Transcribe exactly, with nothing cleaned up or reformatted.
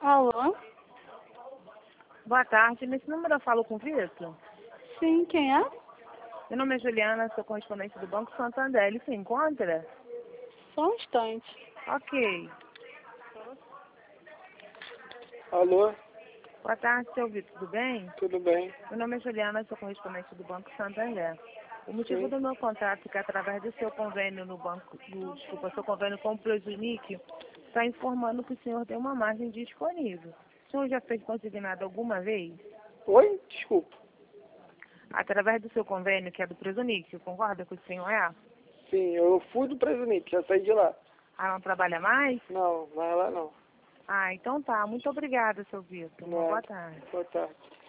Alô? Boa tarde, nesse número eu falo com o Vitor? Sim, quem é? Meu nome é Juliana, sou correspondente do Banco Santander. Ele se encontra? Só um instante. Ok. Alô, Boa tarde, seu Vitor, tudo bem? tudo bem? Meu nome é Juliana, sou correspondente do Banco Santander. O motivo Sim. do meu contato é que através do seu convênio no banco, do, desculpa, seu convênio com o Prosunic, está informando que o senhor tem uma margem disponível. O senhor já fez consignado alguma vez? Oi? Desculpa. Através do seu convênio, que é do Prosunic, concorda com o senhor é? Sim, eu fui do Presunite, já saí de lá. Ah, não trabalha mais? Não, vai lá não. Ah, então tá. Muito obrigada, seu Vitor. Uma boa Nada. tarde. Boa tarde.